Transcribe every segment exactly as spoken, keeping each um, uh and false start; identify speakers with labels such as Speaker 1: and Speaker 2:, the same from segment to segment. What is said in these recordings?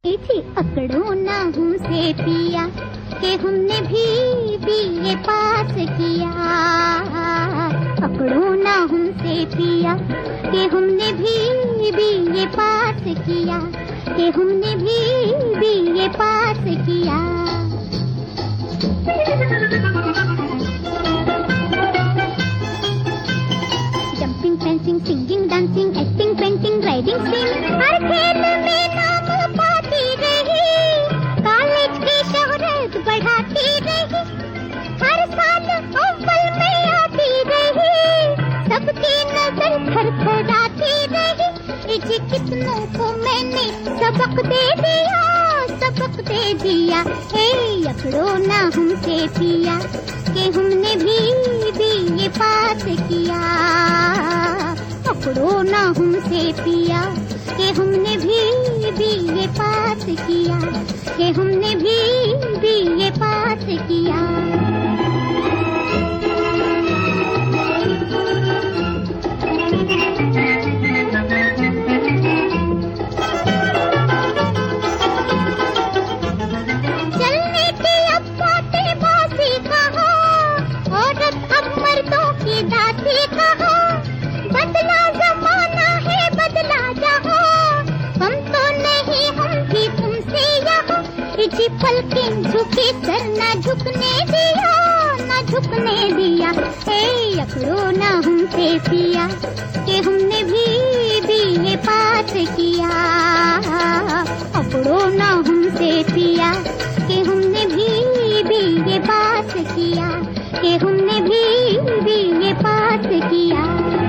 Speaker 1: थी अकड़ो ना हमसे पिया कि हमने भी बीए पास किया। अकड़ो ना हमसे पिया कि हमने भी बीए पास किया, कि हमने भी बीए पास किया। Jumping, fencing, singing, dancing, acting, painting, riding, swimming, हर खेल में नाम पाती रही। कॉलेज की शोहरत बढ़ाती रही, हर साल अव्वल में आती रही। सबकी नजर थरथराती रही। इजी कितनों को मैंने सबक दे दिया, सबक दे दिया। हे अकड़ो ना हमसे पिया कि हमने भी बीए पास किया। अकड़ो ना हमसे पिया कि हमने भी बीए पास किया, कि हमने भी बीए पास किया। चलने की अब बातें बासी कहा, औरत अब मर्दों की दासी कहा। बदला जमाना है, बदला जहां, हम तो नहीं हम भी तुमसे यहाँ। इसी पलकें झुके सर ना झुकने दिया, ना झुकने दिया। हे अकड़ो ना हमसे पिया कि हमने भी बीए पास किया। अकड़ो ना हमसे पिया कि हमने भी बीए पास किया, कि हमने भी बीए पास किया।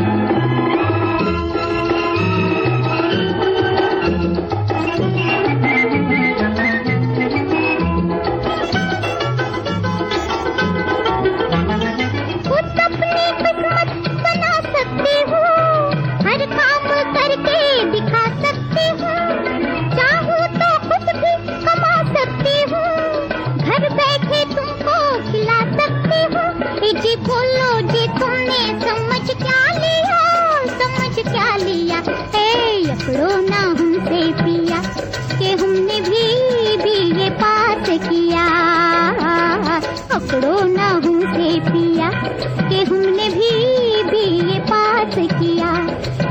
Speaker 1: जी बोलो जी तुमने समझ क्या लिया, समझ क्या लिया। ए अकड़ो ना हमसे पिया कि हमने भी बीए पास किया। अकड़ो ना हमसे पिया कि हमने भी बीए पास किया,